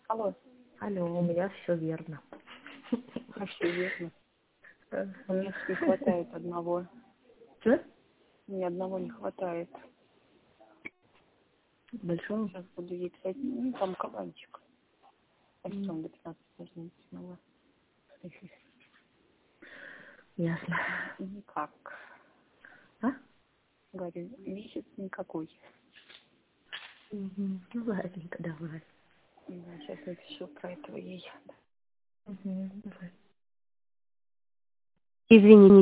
Алло. Алло, у меня все верно. А все верно. Мне не хватает одного. Что? Мне одного не хватает. Большого? Сейчас буду ей писать. Ну, там кабанчик. А что он до 15 должен снова? Ясно. Никак. А? Говорю, месяц никакой. Угу. Ну, ладненько, давай. Сейчас напишу про этого ей. Угу, давай. Извини,